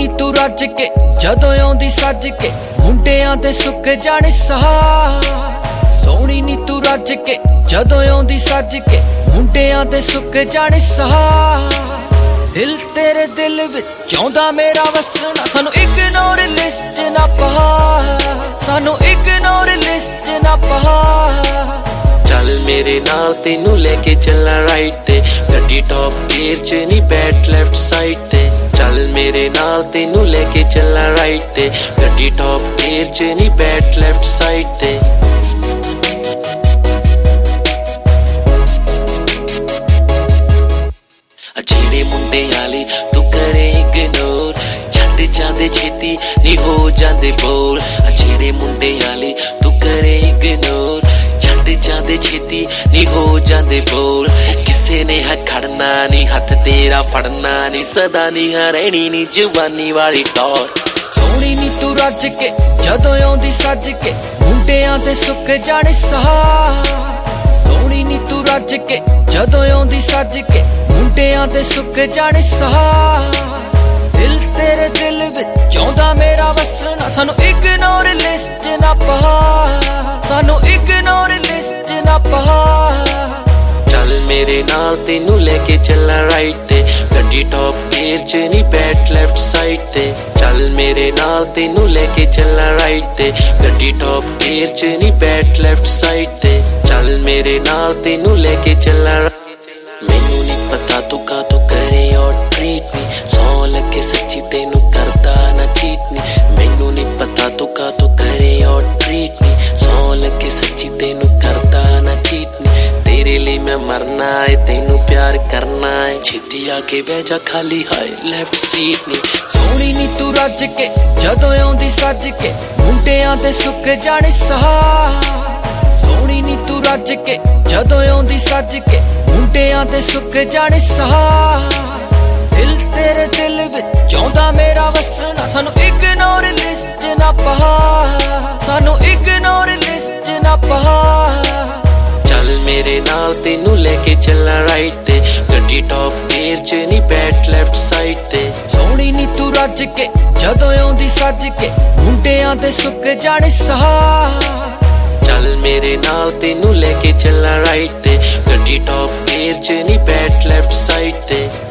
ਨੀ ਤੂੰ ਰੱਜ ਕੇ ਜਦੋਂ ਆਉਂਦੀ ਸੱਜ ਕੇ ਮੁੰਡਿਆਂ ਦੇ ਸੁੱਕ ਜਾਣੇ ਸਾਹ। ਸੋਹਣੀ ਨੀ ਤੂੰ ਰੱਜ ਕੇ ਜਦੋਂ ਆਉਂਦੀ ਸੱਜ ਕੇ ਮੁੰਡਿਆਂ ਦੇ ਸੁੱਕ ਜਾਣੇ ਸਾਹ। ਦਿਲ ਤੇਰੇ ਦਿਲ ਵਿੱਚ ਆਉਂਦਾ ਮੇਰਾ ਵਸਣਾ, ਸਾਨੂੰ ਇਗਨੋਰ ਲਿਸਟ ਨਾ ਪਾ, ਸਾਨੂੰ ਇਗਨੋਰ ਲਿਸਟ ਨਾ ਪਾ। ਚੱਲ ਮੇਰੇ ਨਾਲ ਤੈਨੂੰ ਲੈ ਕੇ ਚੱਲਾਂ ਰਾਈਟ ਤੇ, ਗੱਡੀ ਟੌਪ ਗੇਅਰ ਚ ਨੀ ਬੈਠ ਲੈਫਟ ਸਾਈਡ ਤੇ। ਚੱਲ ਮੇਰੇ ਨਾਲ ਤੈਨੂੰ ਲੈ ਕੇ ਚੱਲਾਂ ਰਾਈਟ ਤੇ, ਗੱਡੀ ਟੌਪ ਗੇਅਰ ਚ ਨੀ ਬੈਠ ਲੈਫਟ ਸਾਈਡ ਤੇ। ਜਿਹੜੇ ਮੁੰਡੇ ਵਾਲੀ ਤੂੰ ਕਰੇ ਇਗਨੋਰ, ਛੱਡ ਜਾਂਦੇ ਛੇਤੀ ਨੀ ਹੋ ਜਾਂਦੇ ਬੋਰ। ਜਿਹੜੇ ਮੁੰਡੇ ਵਾਲੀ ਤੂੰ ਕਰੇ ਇਗਨੋਰ, ਛੱਡ ਜਾਂਦੇ ਛੇਤੀ ਨੀ ਹੋ ਜਾਂਦੇ ਬੋਰ। ਕਿਸੇ ਨੇ ਖੜਨਾ ਨੀ ਹੱਥ ਤੇਰਾ ਫੜਨਾ ਨੀ, ਸਦਾ ਨੀ ਰਹਿਣੀ ਨੀ ਜਵਾਨੀ ਵਾਲੀ ਟੌਰ। ਸੋਹਣੀ ਨੀ ਤੂੰ ਰੱਜ ਕੇ ਜਦੋਂ ਆਉਂਦੀ ਸੱਜ ਕੇ ਮੁੰਡਿਆਂ ਦੇ ਸੁੱਕ ਜਾਣੇ ਸਾਹ। ਸੋਹਣੀ ਨੀ ਤੂੰ ਰੱਜ ਕੇ ਜਦੋਂ ਆਉਂਦੀ ਸੱਜ ਕੇ ਮੁੰਡਿਆਂ ਦੇ ਸੁੱਕ ਜਾਣੇ ਸਾਹ। ਦਿਲ ਤੇਰੇ ਦਿਲ ਵਿੱਚ ਆਉਂਦਾ ਮੇਰਾ ਵਸਣਾ, ਸਾਨੂੰ ਇਗਨੋਰ ਲਿਸਟ ਨਾ ਪਾ, ਸਾਨੂੰ ਇਗਨੋਰ ਲਿਸਟ ਨਾ ਪਾ। ਚੱਲ ਮੇਰੇ ਨਾਲ ਤੈਨੂੰ ਲੈ ਕੇ ਚੱਲਾਂ ਰਾਈਟ ਤੇ, ਗੱਡੀ ਟੌਪ ਗੇਅਰ ਚ ਨੀ ਬੈਠ ਲੈਫਟ ਸਾਈਡ ਤੇ। ਚੱਲ ਮੇਰੇ ਨਾਲ ਤੈਨੂੰ ਲੈ ਕੇ ਚੱਲਾਂ ਰਾਈਟ ਤੇ, ਗੱਡੀ ਟੌਪ ਗੇਅਰ ਚ ਨੀ ਬੈਠ ਲੈਫਟ ਸਾਈਡ ਤੇ। ਚੱਲ ਮੇਰੇ ਨਾਲ ਤੈਨੂੰ ਲੈ ਕੇ ਚੱਲਾਂ। ਮੈਨੂੰ ਨੀ ਪਤਾ ਤੂੰ ਕਾਹਤੋਂ ਕਰੇ ਔਰ ਟ੍ਰੀਟ ਨੀ, ਸੌ ਲੱਗੇ ਸੱਚੀ ਤੈਨੂੰ ਕਰਦਾ ਨਾ ਚੀਟ ਨੀ। ਮੈਨੂੰ ਨੀ ਪਤਾ ਤੂੰ ਕਾਹਤੋਂ ਕਰੇ ਔਰ ਟ੍ਰੀਟ ਨੀ, ਸੌ ਲੱਗੇ ਸੱਚੀ ਤੈਨੂੰ ਕਰਦਾ ਨਾ ਚੀਟ ਨੀ। ਤੇਰੇ ਲਈ ਮੈਂ ਮਰਨਾ ਏ, ਤੈਨੂੰ ਪਿਆਰ ਕਰਨਾ ਏ, ਛੇਤੀ ਆ ਕੇ ਬਹਿ ਜਾ ਖਾਲੀ ਹਾਏ ਲੈਫਟ ਸੀਟ ਨੀ। ਸੋਹਣੀ ਨੀ ਤੂੰ ਰੱਜ ਕੇ ਜਦੋਂ ਆਉਂਦੀ ਸੱਜ ਕੇ ਮੁੰਡਿਆਂ ਦੇ ਸੁੱਕ ਜਾਣੇ ਸਾਹ। ਸੋਹਣੀ ਨੀ ਤੂੰ ਰੱਜ ਕੇ ਜਦੋਂ ਆਉਂਦੀ ਸੱਜ ਕੇ ਮੁੰਡਿਆਂ ਦੇ ਸੁੱਕ ਜਾਣੇ ਸਾਹ। ਦਿਲ ਤੇਰੇ ਦਿਲ ਵਿੱਚ ਆਉਂਦਾ ਮੇਰਾ ਵਸਣਾ, ਸਾਨੂੰ ਇਗਨੋਰ ਲਿਸਟ ਨਾ ਪਾ, ਸਾਨੂੰ ਇਗਨੋਰ ਲਿਸਟ ਨਾ ਪਾ। ਚੱਲ ਮੇਰੇ ਨਾਲ ਤੈਨੂੰ ਲੈ ਕੇ ਚੱਲਾਂ ਰਾਈਟ ਤੇ, ਗੱਡੀ ਟੌਪ ਗੇਅਰ ਚ ਨੀ ਬੈਠ ਲੈਫਟ ਸਾਈਡ ਤੇ। ਸੋਹਣੀ ਨੀ ਤੂੰ ਰੱਜ ਕੇ ਜਦੋਂ ਆਉਂਦੀ ਸੱਜ ਕੇ ਮੁੰਡਿਆਂ ਦੇ ਸੁੱਕ ਜਾਣੇ ਸਾਹ। ਚੱਲ ਮੇਰੇ ਨਾਲ ਤੈਨੂੰ ਲੈ ਕੇ ਚੱਲਾਂ ਰਾਈਟ ਤੇ, ਗੱਡੀ ਟੌਪ ਗੇਅਰ ਚ ਨੀ ਬੈਠ ਲੈਫਟ ਸਾਈਡ ਤੇ।